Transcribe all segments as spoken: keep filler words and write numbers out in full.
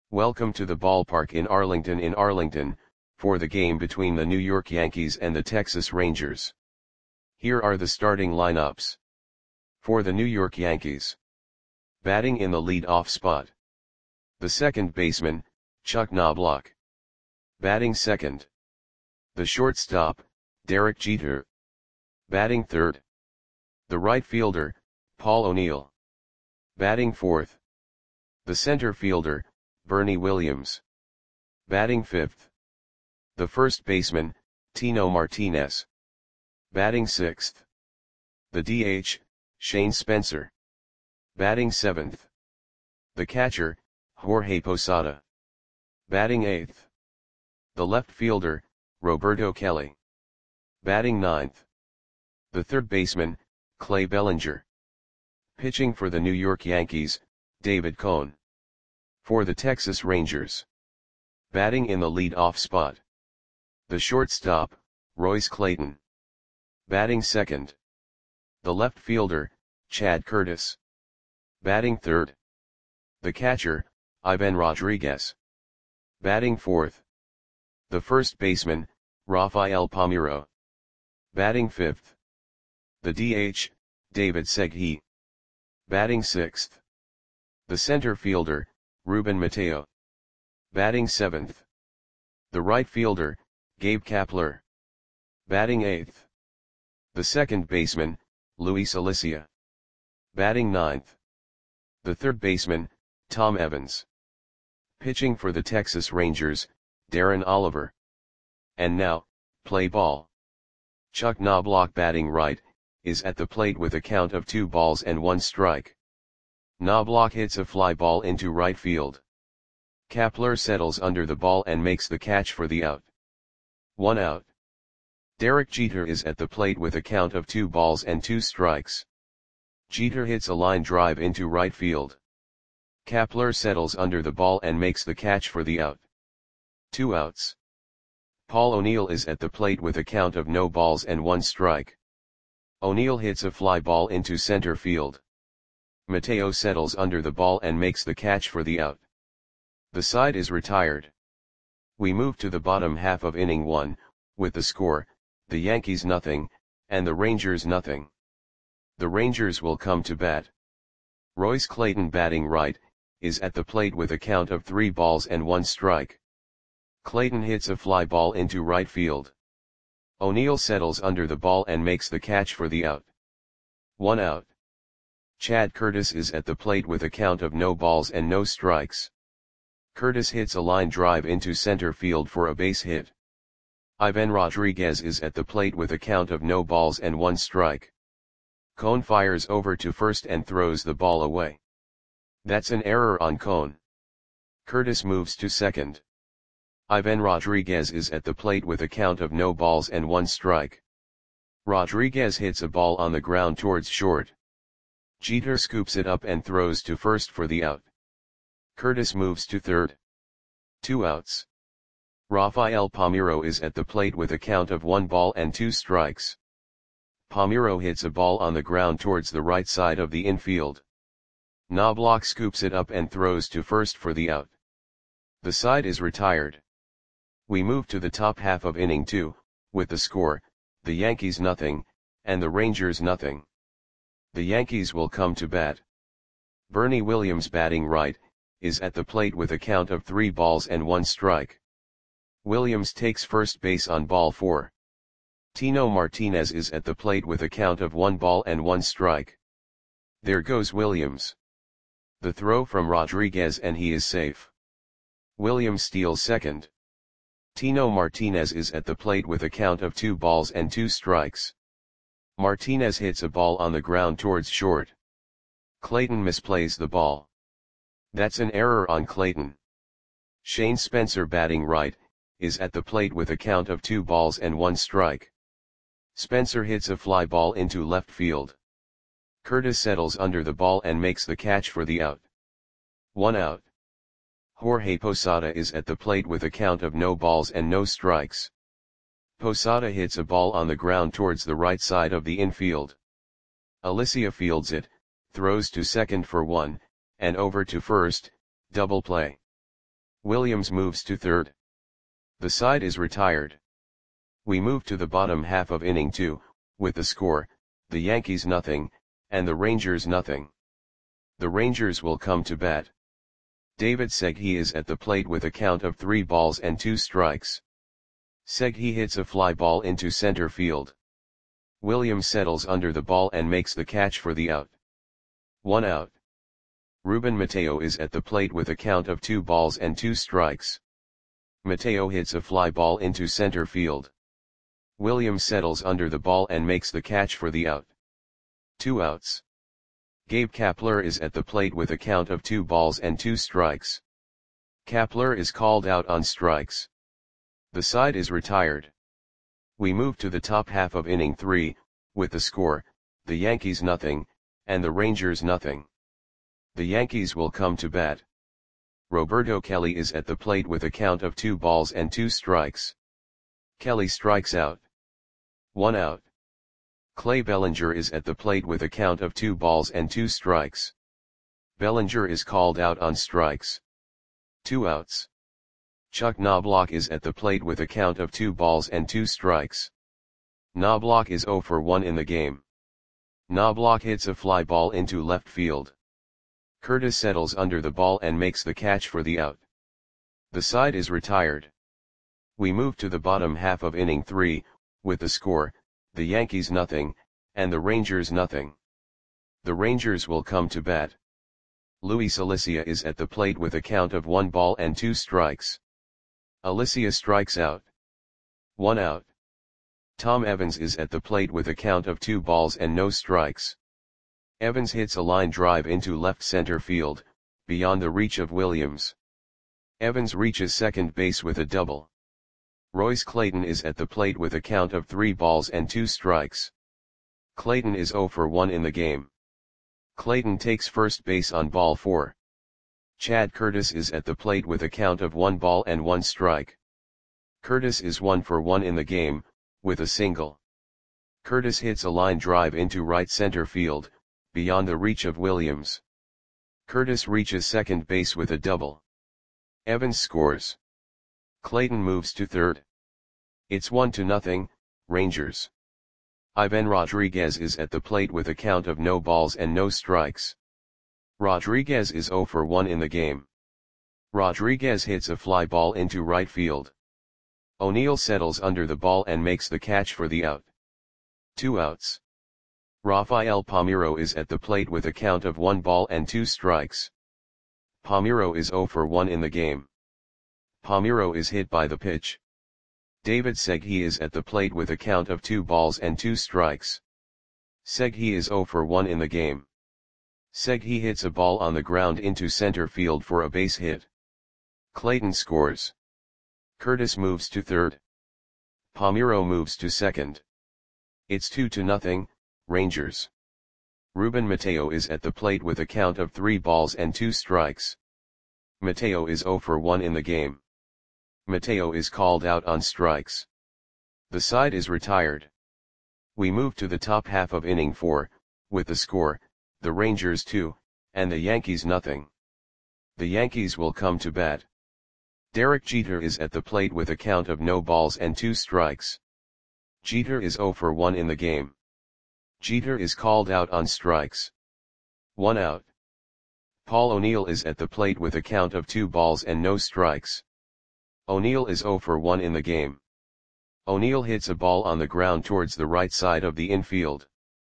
Welcome to the ballpark in Arlington in Arlington, for the game between the New York Yankees and the Texas Rangers. Here are the starting lineups. For the New York Yankees. Batting in the lead-off spot. The second baseman, Chuck Knobloch. Batting second. The shortstop, Derek Jeter. Batting third. The right fielder, Paul O'Neill. Batting fourth. The center fielder, Bernie Williams. Batting fifth. The first baseman, Tino Martinez. Batting sixth. The D H, Shane Spencer. Batting seventh. The catcher, Jorge Posada. Batting eighth. The left fielder, Roberto Kelly. Batting ninth. The third baseman, Clay Bellinger. Pitching for the New York Yankees, David Cone. For the Texas Rangers. Batting in the lead-off spot. The shortstop, Royce Clayton. Batting second. The left fielder, Chad Curtis. Batting third. The catcher, Ivan Rodriguez. Batting fourth. The first baseman, Rafael Palmeiro. Batting fifth. The D H, David Segui. Batting sixth. The center fielder, Ruben Mateo. Batting seventh. The right fielder, Gabe Kapler. Batting eighth. The second baseman, Luis Alicia. Batting ninth. The third baseman, Tom Evans. Pitching for the Texas Rangers, Darren Oliver. And now, play ball. Chuck Knobloch batting right, is at the plate with a count of two balls and one strike. Knobloch hits a fly ball into right field. Kapler settles under the ball and makes the catch for the out. One out. Derek Jeter is at the plate with a count of two balls and two strikes. Jeter hits a line drive into right field. Kapler settles under the ball and makes the catch for the out. Two outs. Paul O'Neill is at the plate with a count of no balls and one strike. O'Neill hits a fly ball into center field. Mateo settles under the ball and makes the catch for the out. The side is retired. We move to the bottom half of inning one, with the score, the Yankees nothing, and the Rangers nothing. The Rangers will come to bat. Royce Clayton batting right, is at the plate with a count of three balls and one strike. Clayton hits a fly ball into right field. O'Neill settles under the ball and makes the catch for the out. One out. Chad Curtis is at the plate with a count of no balls and no strikes. Curtis hits a line drive into center field for a base hit. Ivan Rodriguez is at the plate with a count of no balls and one strike. Cone fires over to first and throws the ball away. That's an error on Cone. Curtis moves to second. Ivan Rodriguez is at the plate with a count of no balls and one strike. Rodriguez hits a ball on the ground towards short. Jeter scoops it up and throws to first for the out. Curtis moves to third. Two outs. Rafael Palmeiro is at the plate with a count of one ball and two strikes. Palmeiro hits a ball on the ground towards the right side of the infield. Knobloch scoops it up and throws to first for the out. The side is retired. We move to the top half of inning two, with the score, the Yankees nothing, and the Rangers nothing. The Yankees will come to bat. Bernie Williams batting right, is at the plate with a count of three balls and one strike. Williams takes first base on ball four. Tino Martinez is at the plate with a count of one ball and one strike. There goes Williams. The throw from Rodriguez and he is safe. Williams steals second. Tino Martinez is at the plate with a count of two balls and two strikes. Martinez hits a ball on the ground towards short. Clayton misplays the ball. That's an error on Clayton. Shane Spencer batting right, is at the plate with a count of two balls and one strike. Spencer hits a fly ball into left field. Curtis settles under the ball and makes the catch for the out. One out. Jorge Posada is at the plate with a count of no balls and no strikes. Posada hits a ball on the ground towards the right side of the infield. Alicia fields it, throws to second for one, and over to first, double play. Williams moves to third. The side is retired. We move to the bottom half of inning two, with the score, the Yankees nothing, and the Rangers nothing. The Rangers will come to bat. David Segui is at the plate with a count of three balls and two strikes. Segui hits a fly ball into center field. Williams settles under the ball and makes the catch for the out. One out. Ruben Mateo is at the plate with a count of two balls and two strikes. Mateo hits a fly ball into center field. Williams settles under the ball and makes the catch for the out. Two outs. Gabe Kapler is at the plate with a count of two balls and two strikes. Kapler is called out on strikes. The side is retired. We move to the top half of inning three, with the score, the Yankees nothing, and the Rangers nothing. The Yankees will come to bat. Roberto Kelly is at the plate with a count of two balls and two strikes. Kelly strikes out. One out. Clay Bellinger is at the plate with a count of two balls and two strikes. Bellinger is called out on strikes. Two outs. Chuck Knobloch is at the plate with a count of two balls and two strikes. Knobloch is zero for one in the game. Knobloch hits a fly ball into left field. Curtis settles under the ball and makes the catch for the out. The side is retired. We move to the bottom half of inning three, with the score, the Yankees nothing, and the Rangers nothing. The Rangers will come to bat. Luis Alicia is at the plate with a count of one ball and two strikes. Alicia strikes out. One out. Tom Evans is at the plate with a count of two balls and no strikes. Evans hits a line drive into left center field, beyond the reach of Williams. Evans reaches second base with a double. Royce Clayton is at the plate with a count of three balls and two strikes. Clayton is zero for one in the game. Clayton takes first base on ball four. Chad Curtis is at the plate with a count of one ball and one strike. Curtis is one for one in the game, with a single. Curtis hits a line drive into right center field, beyond the reach of Williams. Curtis reaches second base with a double. Evans scores. Clayton moves to third. It's one to nothing, Rangers. Ivan Rodriguez is at the plate with a count of no balls and no strikes. Rodriguez is zero for one in the game. Rodriguez hits a fly ball into right field. O'Neill settles under the ball and makes the catch for the out. Two outs. Rafael Palmeiro is at the plate with a count of one ball and two strikes. Palmeiro is zero for one in the game. Palmeiro is hit by the pitch. David Segui is at the plate with a count of two balls and two strikes. Segui is zero for one in the game. Segui hits a ball on the ground into center field for a base hit. Clayton scores. Curtis moves to third. Palmeiro moves to second. It's two to nothing, Rangers. Ruben Mateo is at the plate with a count of three balls and two strikes. Mateo is zero for one in the game. Mateo is called out on strikes. The side is retired. We move to the top half of inning four, with the score, the Rangers two, and the Yankees nothing. The Yankees will come to bat. Derek Jeter is at the plate with a count of no balls and two strikes. Jeter is zero for one in the game. Jeter is called out on strikes. One out. Paul O'Neill is at the plate with a count of two balls and no strikes. O'Neill is zero for one in the game. O'Neill hits a ball on the ground towards the right side of the infield.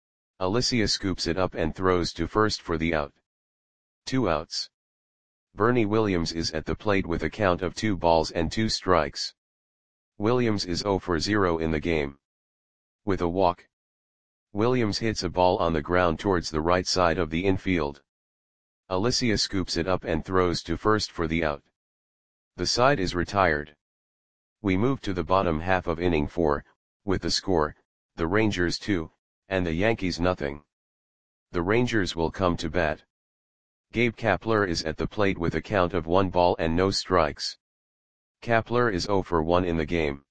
Alicia scoops it up and throws to first for the out. Two outs. Bernie Williams is at the plate with a count of two balls and two strikes. Williams is zero for zero in the game. With a walk. Williams hits a ball on the ground towards the right side of the infield. Alicia scoops it up and throws to first for the out. The side is retired. We move to the bottom half of inning four, with the score, the Rangers two, and the Yankees nothing. The Rangers will come to bat. Gabe Kapler is at the plate with a count of one ball and no strikes. Kapler is zero for one in the game.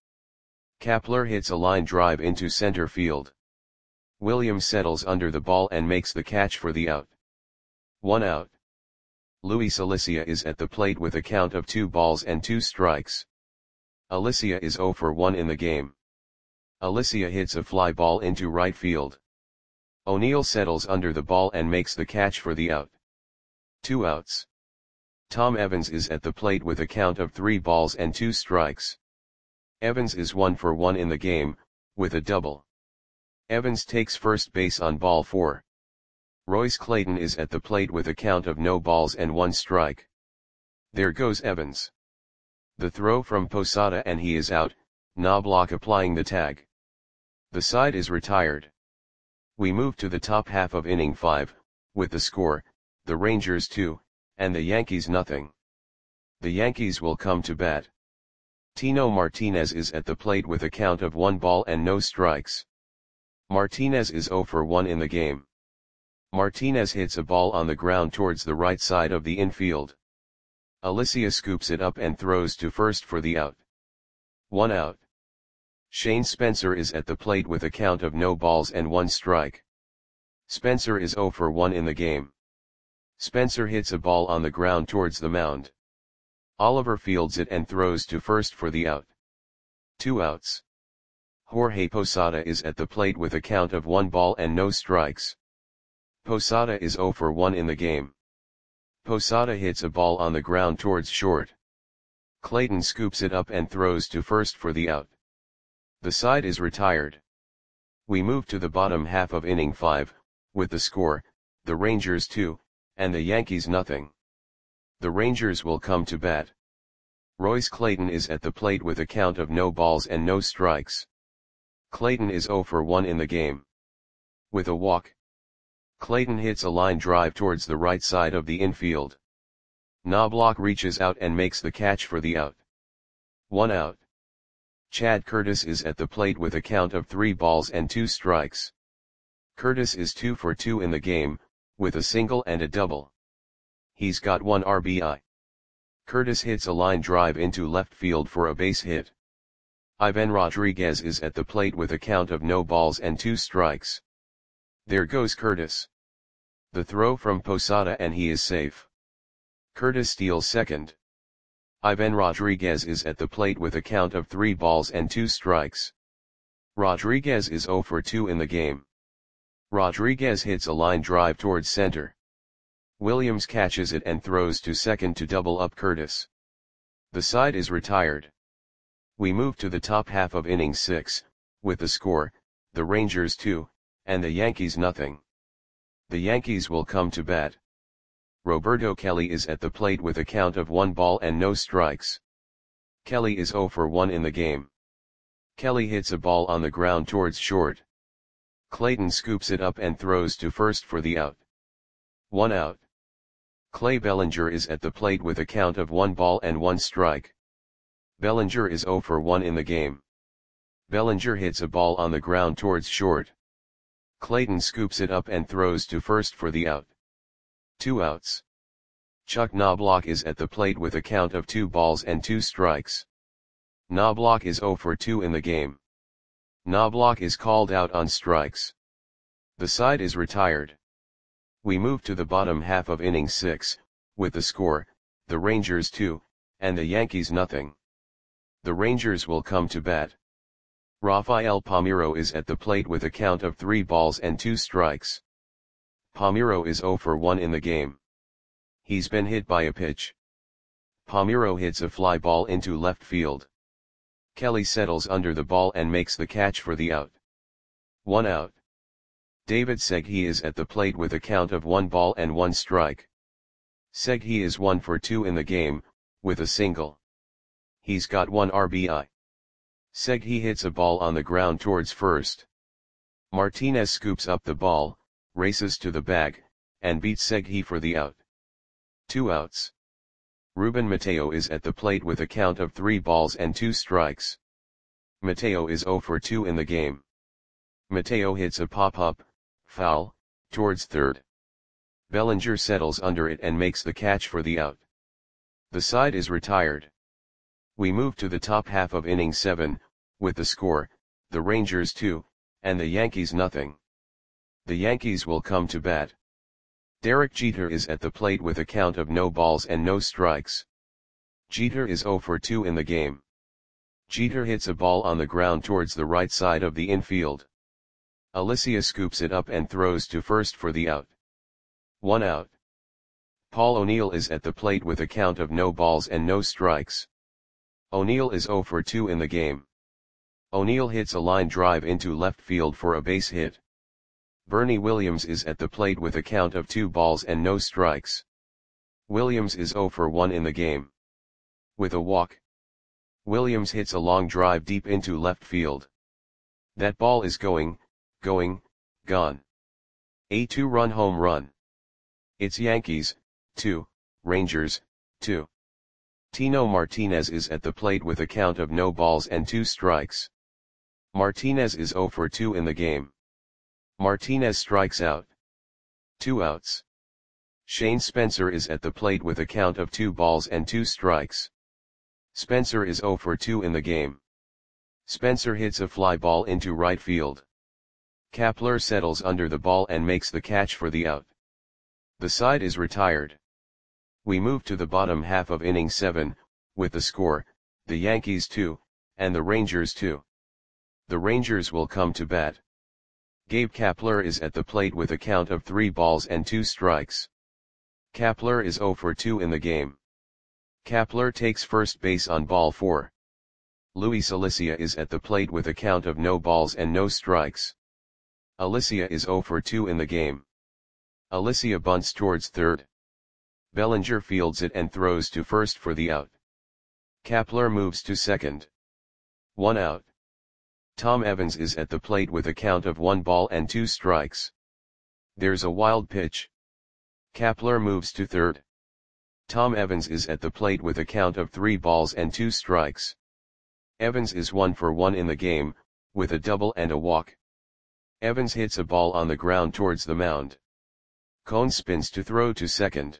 Kapler hits a line drive into center field. Williams settles under the ball and makes the catch for the out. One out. Luis Alicia is at the plate with a count of two balls and two strikes. Alicia is zero for one in the game. Alicia hits a fly ball into right field. O'Neill settles under the ball and makes the catch for the out. Two outs. Tom Evans is at the plate with a count of three balls and two strikes. Evans is one for one in the game, with a double. Evans takes first base on ball four. Royce Clayton is at the plate with a count of no balls and one strike. There goes Evans. The throw from Posada and he is out, Knobloch applying the tag. The side is retired. We move to the top half of inning five, with the score, the Rangers two, and the Yankees nothing. The Yankees will come to bat. Tino Martinez is at the plate with a count of one ball and no strikes. Martinez is zero for one in the game. Martinez hits a ball on the ground towards the right side of the infield. Alicia scoops it up and throws to first for the out. One out. Shane Spencer is at the plate with a count of no balls and one strike. Spencer is zero for one in the game. Spencer hits a ball on the ground towards the mound. Oliver fields it and throws to first for the out. Two outs. Jorge Posada is at the plate with a count of one ball and no strikes. Posada is zero for one in the game. Posada hits a ball on the ground towards short. Clayton scoops it up and throws to first for the out. The side is retired. We move to the bottom half of inning five, with the score, the Rangers two, and the Yankees nothing. The Rangers will come to bat. Royce Clayton is at the plate with a count of no balls and no strikes. Clayton is zero for one in the game. With a walk, Clayton hits a line drive towards the right side of the infield. Knobloch reaches out and makes the catch for the out. One out. Chad Curtis is at the plate with a count of three balls and two strikes. Curtis is two for two in the game, with a single and a double. He's got one R B I. Curtis hits a line drive into left field for a base hit. Ivan Rodriguez is at the plate with a count of no balls and two strikes. There goes Curtis. The throw from Posada and he is safe. Curtis steals second. Ivan Rodriguez is at the plate with a count of three balls and two strikes. Rodriguez is zero for two in the game. Rodriguez hits a line drive towards center. Williams catches it and throws to second to double up Curtis. The side is retired. We move to the top half of inning six, with the score, the Rangers two, and the Yankees nothing. The Yankees will come to bat. Roberto Kelly is at the plate with a count of one ball and no strikes. Kelly is zero for one in the game. Kelly hits a ball on the ground towards short. Clayton scoops it up and throws to first for the out. One out. Clay Bellinger is at the plate with a count of one ball and one strike. Bellinger is zero for one in the game. Bellinger hits a ball on the ground towards short. Clayton scoops it up and throws to first for the out. Two outs. Chuck Knobloch is at the plate with a count of two balls and two strikes. Knobloch is zero for two in the game. Knobloch is called out on strikes. The side is retired. We move to the bottom half of inning six, with the score, the Rangers two, and the Yankees nothing. The Rangers will come to bat. Rafael Palmeiro is at the plate with a count of three balls and two strikes. Palmeiro is zero for one in the game. He's been hit by a pitch. Palmeiro hits a fly ball into left field. Kelly settles under the ball and makes the catch for the out. One out. David Segui is at the plate with a count of one ball and one strike. Segui is one for two in the game, with a single. He's got one R B I. Segui hits a ball on the ground towards first. Martinez scoops up the ball, races to the bag, and beats Segui for the out. Two outs. Ruben Mateo is at the plate with a count of three balls and two strikes. Mateo is zero for two in the game. Mateo hits a pop-up, foul, towards third. Bellinger settles under it and makes the catch for the out. The side is retired. We move to the top half of inning seven, with the score, the Rangers two, and the Yankees nothing. The Yankees will come to bat. Derek Jeter is at the plate with a count of no balls and no strikes. Jeter is zero for two in the game. Jeter hits a ball on the ground towards the right side of the infield. Alicia scoops it up and throws to first for the out. One out. Paul O'Neill is at the plate with a count of no balls and no strikes. O'Neill is zero for two in the game. O'Neill hits a line drive into left field for a base hit. Bernie Williams is at the plate with a count of two balls and no strikes. Williams is zero for one in the game. With a walk, Williams hits a long drive deep into left field. That ball is going, going, gone. A two-run home run. It's Yankees, two, Rangers, two. Tino Martinez is at the plate with a count of no balls and two strikes. Martinez is zero for two in the game. Martinez strikes out. Two outs. Shane Spencer is at the plate with a count of two balls and two strikes. Spencer is zero for two in the game. Spencer hits a fly ball into right field. Kapler settles under the ball and makes the catch for the out. The side is retired. We move to the bottom half of inning seven, with the score, the Yankees two, and the Rangers two. The Rangers will come to bat. Gabe Kapler is at the plate with a count of three balls and two strikes. Kapler is zero for two in the game. Kapler takes first base on ball four. Luis Alicia is at the plate with a count of no balls and no strikes. Alicia is zero for two in the game. Alicia bunts towards third. Bellinger fields it and throws to first for the out. Kapler moves to second. One out. Tom Evans is at the plate with a count of one ball and two strikes. There's a wild pitch. Kapler moves to third. Tom Evans is at the plate with a count of three balls and two strikes. Evans is one for one in the game, with a double and a walk. Evans hits a ball on the ground towards the mound. Cone spins to throw to second.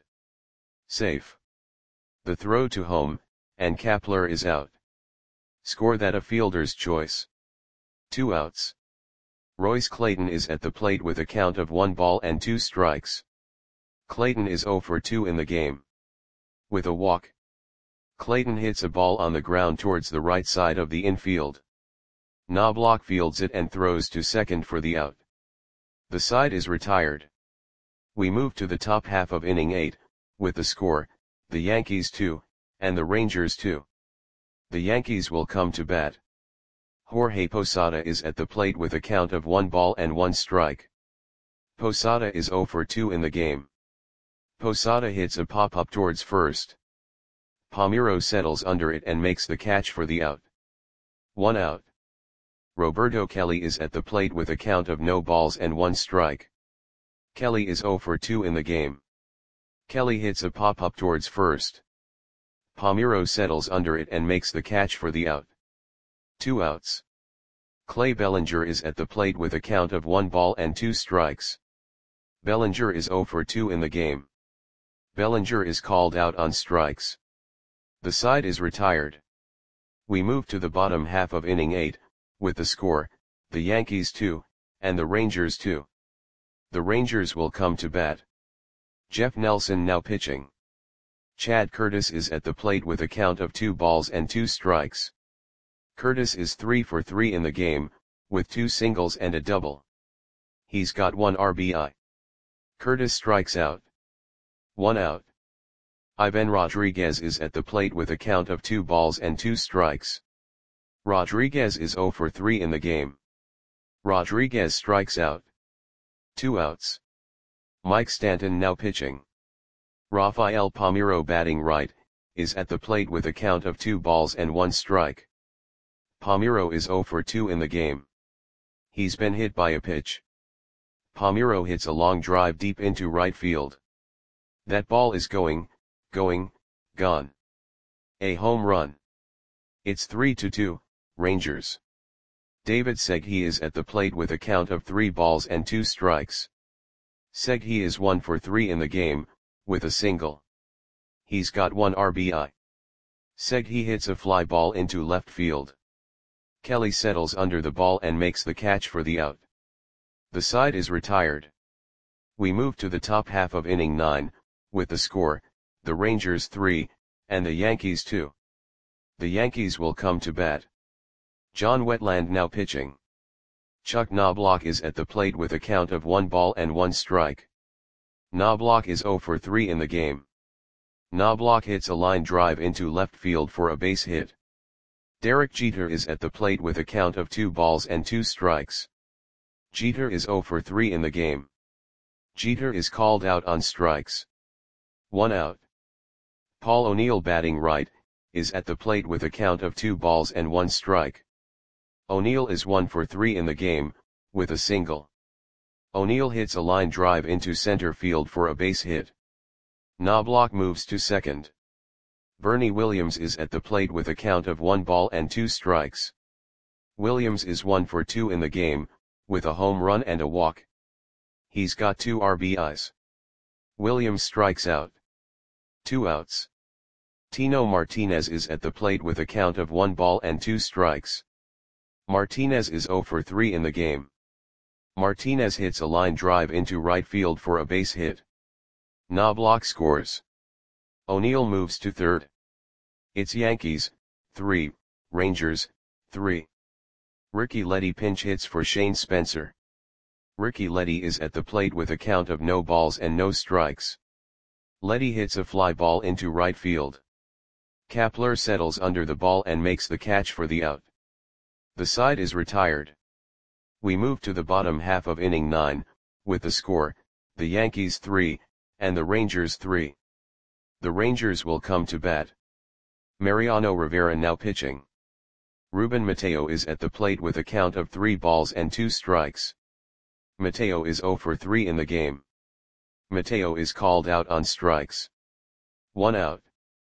Safe. The throw to home, and Kapler is out. Score that a fielder's choice. Two outs. Royce Clayton is at the plate with a count of one ball and two strikes. Clayton is zero for two in the game. With a walk, Clayton hits a ball on the ground towards the right side of the infield. Knobloch fields it and throws to second for the out. The side is retired. We move to the top half of inning eight, with the score, the Yankees two, and the Rangers two. The Yankees will come to bat. Jorge Posada is at the plate with a count of one ball and one strike. Posada is zero for two in the game. Posada hits a pop-up towards first. Palmeiro settles under it and makes the catch for the out. One out. Roberto Kelly is at the plate with a count of no balls and one strike. Kelly is zero for two in the game. Kelly hits a pop-up towards first. Palmeiro settles under it and makes the catch for the out. Two outs. Clay Bellinger is at the plate with a count of one ball and two strikes. Bellinger is zero for two in the game. Bellinger is called out on strikes. The side is retired. We move to the bottom half of inning eight, with the score, the Yankees two, and the Rangers two. The Rangers will come to bat. Jeff Nelson now pitching. Chad Curtis is at the plate with a count of two balls and two strikes. Curtis is three for three in the game, with two singles and a double. He's got one R B I. Curtis strikes out. One out. Ivan Rodriguez is at the plate with a count of two balls and two strikes. Rodriguez is zero for three in the game. Rodriguez strikes out. Two outs. Mike Stanton now pitching. Rafael Palmeiro batting right, is at the plate with a count of two balls and one strike. Palmeiro is zero for two in the game. He's been hit by a pitch. Palmeiro hits a long drive deep into right field. That ball is going, going, gone. A home run. It's three to two, Rangers. David Segui is at the plate with a count of three balls and two strikes. Segui is one for three in the game, with a single. He's got one R B I. Segui hits a fly ball into left field. Kelly settles under the ball and makes the catch for the out. The side is retired. We move to the top half of inning nine, with the score, the Rangers three, and the Yankees two. The Yankees will come to bat. John Wetland now pitching. Chuck Knobloch is at the plate with a count of one ball and one strike. Knobloch is zero for three in the game. Knobloch hits a line drive into left field for a base hit. Derek Jeter is at the plate with a count of two balls and two strikes. Jeter is zero for three in the game. Jeter is called out on strikes. One out. Paul O'Neill, batting right, is at the plate with a count of two balls and one strike. O'Neill is one for three in the game, with a single. O'Neill hits a line drive into center field for a base hit. Knobloch moves to second. Bernie Williams is at the plate with a count of one ball and two strikes. Williams is one for two in the game, with a home run and a walk. He's got two R B Is. Williams strikes out. Two outs. Tino Martinez is at the plate with a count of one ball and two strikes. Martinez is zero for three in the game. Martinez hits a line drive into right field for a base hit. Knobloch scores. O'Neill moves to third. It's Yankees, three, Rangers, three. Ricky Leddy pinch hits for Shane Spencer. Ricky Leddy is at the plate with a count of no balls and no strikes. Leddy hits a fly ball into right field. Kapler settles under the ball and makes the catch for the out. The side is retired. We move to the bottom half of inning nine, with the score, the Yankees three, and the Rangers three. The Rangers will come to bat. Mariano Rivera now pitching. Ruben Mateo is at the plate with a count of three balls and two strikes. Mateo is zero for three in the game. Mateo is called out on strikes. One out.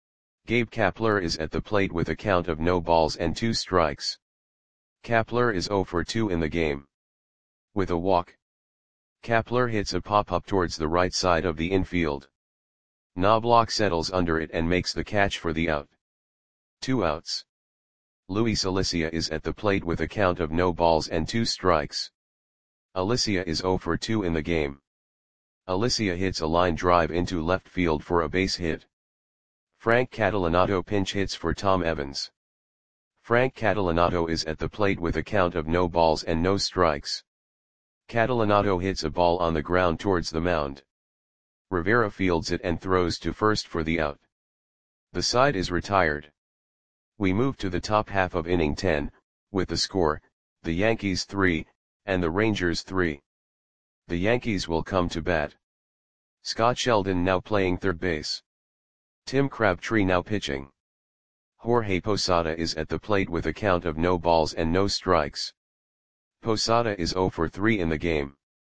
Gabe Kapler is at the plate with a count of no balls and two strikes. Kapler is zero for two in the game. With a walk. Kapler hits a pop-up towards the right side of the infield. Knobloch settles under it and makes the catch for the out. Two outs. Luis Alicia is at the plate with a count of no balls and two strikes. Alicia is zero for two in the game. Alicia hits a line drive into left field for a base hit. Frank Catalanato pinch hits for Tom Evans. Frank Catalanato is at the plate with a count of no balls and no strikes. Catalanato hits a ball on the ground towards the mound. Rivera fields it and throws to first for the out. The side is retired. We move to the top half of inning ten, with the score, the Yankees three, and the Rangers three. The Yankees will come to bat. Scott Sheldon now playing third base. Tim Crabtree now pitching. Jorge Posada is at the plate with a count of no balls and no strikes. Posada is zero for three in the game.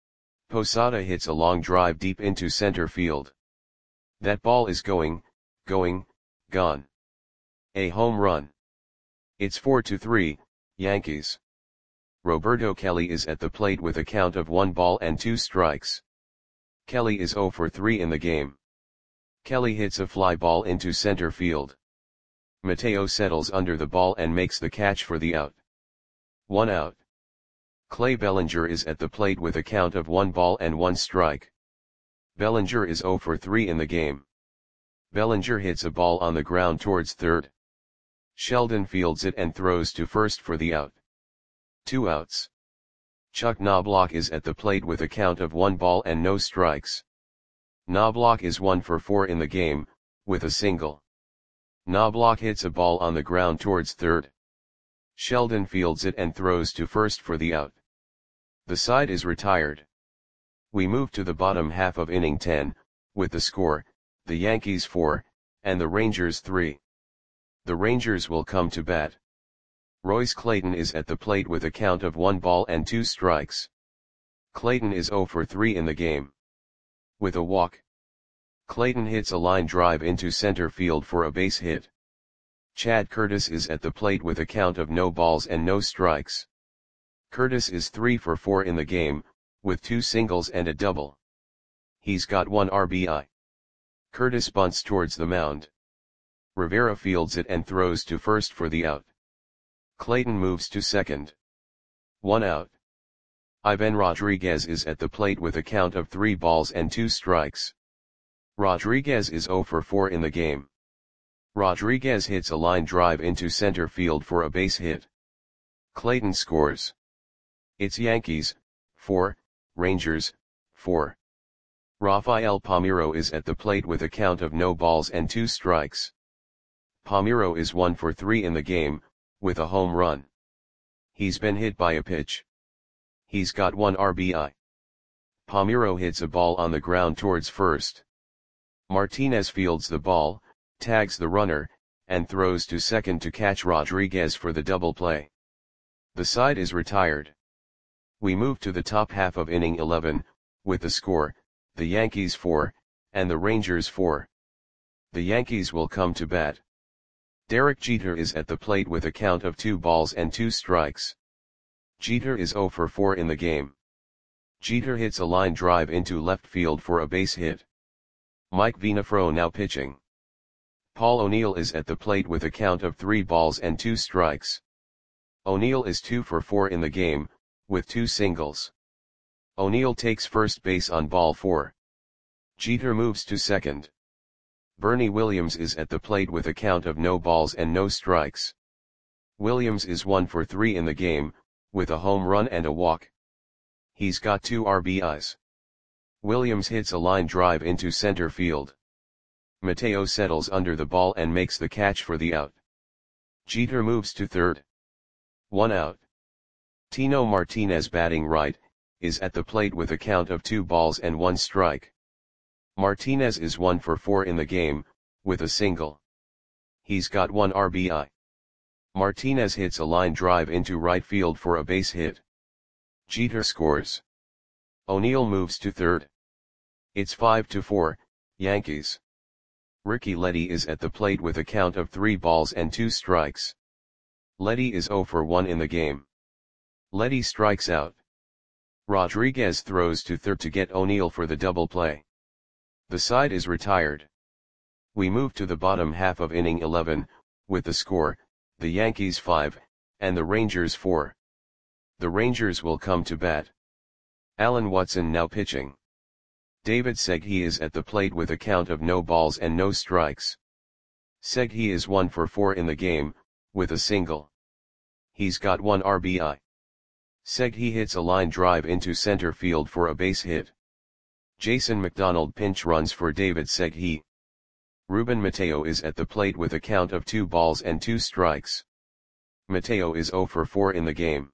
Posada hits a long drive deep into center field. That ball is going, going, gone. A home run. It's four to three, Yankees. Roberto Kelly is at the plate with a count of one ball and two strikes. Kelly is zero for three in the game. Kelly hits a fly ball into center field. Mateo settles under the ball and makes the catch for the out. One out. Clay Bellinger is at the plate with a count of one ball and one strike. Bellinger is zero for three in the game. Bellinger hits a ball on the ground towards third. Sheldon fields it and throws to first for the out. Two outs. Chuck Knobloch is at the plate with a count of one ball and no strikes. Knobloch is one for four in the game, with a single. Knobloch hits a ball on the ground towards third. Sheldon fields it and throws to first for the out. The side is retired. We move to the bottom half of inning ten, with the score, the Yankees four, and the Rangers three. The Rangers will come to bat. Royce Clayton is at the plate with a count of one ball and two strikes. Clayton is zero for three in the game. With a walk. Clayton hits a line drive into center field for a base hit. Chad Curtis is at the plate with a count of no balls and no strikes. Curtis is three for four in the game, with two singles and a double. He's got one R B I. Curtis bunts towards the mound. Rivera fields it and throws to first for the out. Clayton moves to second. One out. Ivan Rodriguez is at the plate with a count of three balls and two strikes. Rodriguez is zero for four in the game. Rodriguez hits a line drive into center field for a base hit. Clayton scores. It's Yankees, four, Rangers, four. Rafael Palmeiro is at the plate with a count of no balls and two strikes. Palmeiro is one for three in the game, with a home run. He's been hit by a pitch. He's got one R B I. Palmeiro hits a ball on the ground towards first. Martinez fields the ball, tags the runner, and throws to second to catch Rodriguez for the double play. The side is retired. We move to the top half of inning eleven, with the score, the Yankees four, and the Rangers four. The Yankees will come to bat. Derek Jeter is at the plate with a count of two balls and two strikes. Jeter is zero for four in the game. Jeter hits a line drive into left field for a base hit. Mike Venafro now pitching. Paul O'Neill is at the plate with a count of three balls and two strikes. O'Neill is two for four in the game, with two singles. O'Neill takes first base on ball four. Jeter moves to second. Bernie Williams is at the plate with a count of no balls and no strikes. Williams is one for three in the game, with a home run and a walk. He's got two R B Is. Williams hits a line drive into center field. Mateo settles under the ball and makes the catch for the out. Jeter moves to third. One out. Tino Martinez, batting right, is at the plate with a count of two balls and one strike. Martinez is one for four in the game, with a single. He's got one R B I. Martinez hits a line drive into right field for a base hit. Jeter scores. O'Neill moves to third. It's five to four, Yankees. Ricky Leddy is at the plate with a count of three balls and two strikes. Leddy is zero for one in the game. Leddy strikes out. Rodriguez throws to third to get O'Neill for the double play. The side is retired. We move to the bottom half of inning eleven, with the score, the Yankees five, and the Rangers four. The Rangers will come to bat. Alan Watson now pitching. David Segui is at the plate with a count of no balls and no strikes. Segui is one for four in the game, with a single. He's got one R B I. Segui hits a line drive into center field for a base hit. Jason McDonald pinch runs for David Segui. Ruben Mateo is at the plate with a count of two balls and two strikes. Mateo is zero for four in the game.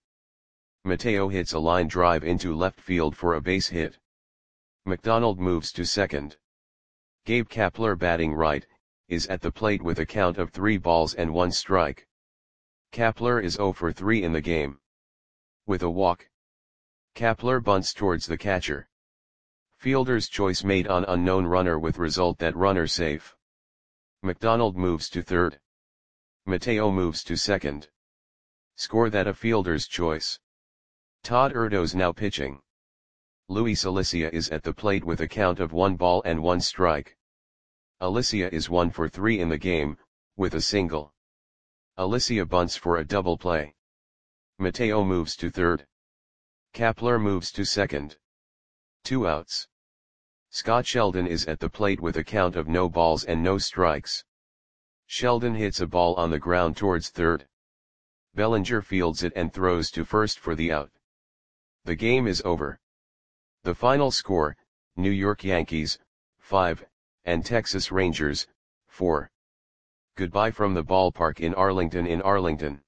Mateo hits a line drive into left field for a base hit. McDonald moves to second. Gabe Kapler, batting right, is at the plate with a count of three balls and one strike. Kapler is zero for three in the game. With a walk. Kapler bunts towards the catcher. Fielder's choice made on unknown runner with result that runner safe. McDonald moves to third. Mateo moves to second. Score that a fielder's choice. Todd Erdo's now pitching. Luis Alicia is at the plate with a count of one ball and one strike. Alicia is one for three in the game, with a single. Alicia bunts for a double play. Mateo moves to third. Kapler moves to second. Two outs. Scott Sheldon is at the plate with a count of no balls and no strikes. Sheldon hits a ball on the ground towards third. Bellinger fields it and throws to first for the out. The game is over. The final score, New York Yankees, five, and Texas Rangers, four. Goodbye from the ballpark in Arlington in Arlington.